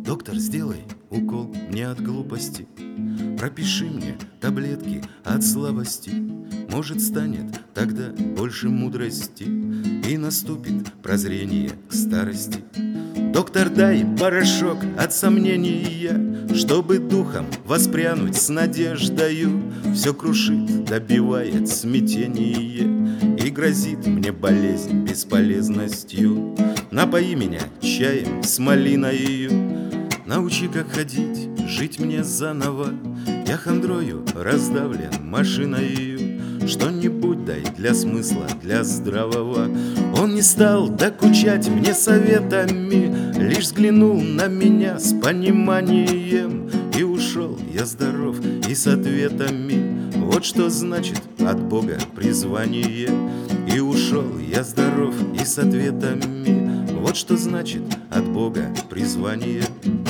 Доктор, сделай укол мне от глупости, пропиши мне таблетки от слабости. Может, станет тогда больше мудрости, и наступит прозрение к старости. Доктор, дай порошок от сомнения, чтобы духом воспрянуть с надеждою. Все крушит, добивает смятение, и грозит мне болезнь бесполезностью. Напои меня чаем с малиною, научи, как ходить, жить мне заново. Я хандрою раздавлен машиною, что-нибудь дай для смысла, для здравого. Он не стал докучать мне советами, лишь взглянул на меня с пониманием. И ушел я здоров и с ответами. Вот что значит от Бога призвание. И ушел я здоров и с ответами. Вот что значит от Бога призвание.